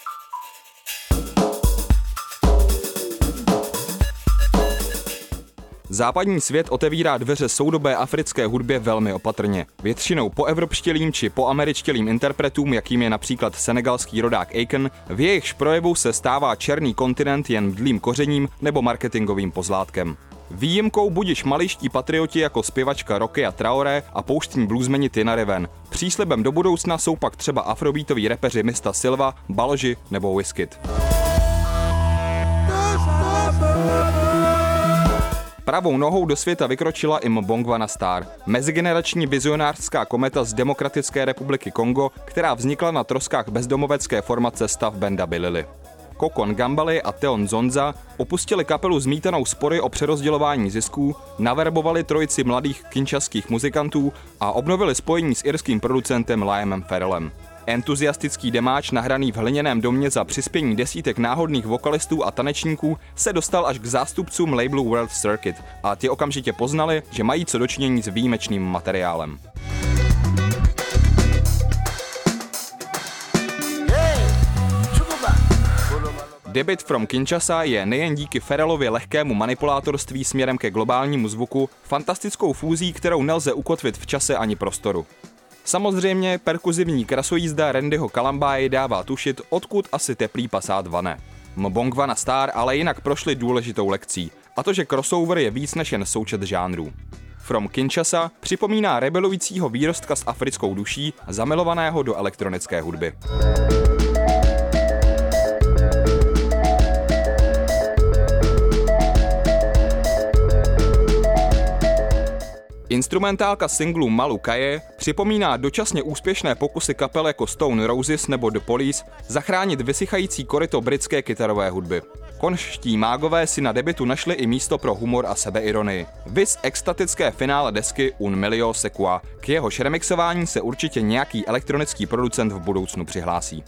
Západní svět otevírá dveře soudobé africké hudbě velmi opatrně. Většinou po evropštělým či po američtělým interpretům, jakým je například senegalský rodák Akon, v jejichž projevu se stává černý kontinent jen mdlým kořením nebo marketingovým pozlátkem. Výjimkou budiž malíští patrioti jako zpěvačka Rokia Traoré a pouštní bluesmeni Tina Riven. Příslibem do budoucna jsou pak třeba afrobeatoví rapeři Mista Silva, Baloži nebo Wizkid. Pravou nohou do světa vykročila i Mbongwana Star, mezigenerační vizionářská kometa z Demokratické republiky Kongo, která vznikla na troskách bezdomovecké formace Staff Banda Bilili. Kokon Gambale a Theon Zonza opustili kapelu zmítanou spory o přerozdělování zisků, naverbovali trojici mladých kinčaských muzikantů a obnovili spojení s irským producentem Liamem Farrellem. Entuziastický demáč nahraný v hliněném domě za přispění desítek náhodných vokalistů a tanečníků se dostal až k zástupcům labelu World Circuit a ti okamžitě poznali, že mají co dočinění s výjimečným materiálem. Debit from Kinshasa je nejen díky Farrellově lehkému manipulátorství směrem ke globálnímu zvuku fantastickou fúzí, kterou nelze ukotvit v čase ani prostoru. Samozřejmě perkuzivní krasojízda Randyho Kalambáje dává tušit, odkud asi teplý pasát vane. Mbongwana Star ale jinak prošli důležitou lekcí, a to, že crossover je víc než jen součet žánrů. From Kinshasa připomíná rebelujícího výrostka s africkou duší, zamilovaného do elektronické hudby. Instrumentálka singlu Malu Kaye připomíná dočasně úspěšné pokusy kapel jako Stone Roses nebo The Police zachránit vysychající koryto britské kytarové hudby. Konžští mágové si na debutu našli i místo pro humor a sebeironii. Viz extatické finále desky Un Milio Sequa, k jehož remixování se určitě nějaký elektronický producent v budoucnu přihlásí.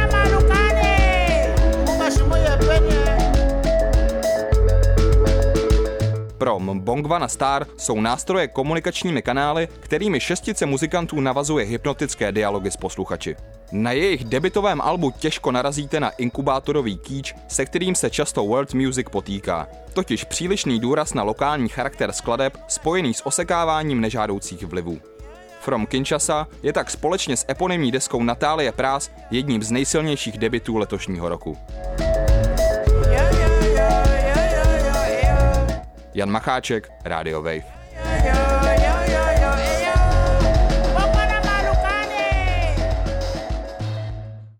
Pro Mbongwana Star jsou nástroje komunikačními kanály, kterými šestice muzikantů navazuje hypnotické dialogy s posluchači. Na jejich debutovém albu těžko narazíte na inkubátorový kýč, se kterým se často world music potýká. Totiž přílišný důraz na lokální charakter skladeb spojený s osekáváním nežádoucích vlivů. From Kinshasa je tak společně s eponymní deskou Natálie Prás jedním z nejsilnějších debutů letošního roku. Jan Macháček, Radio Wave.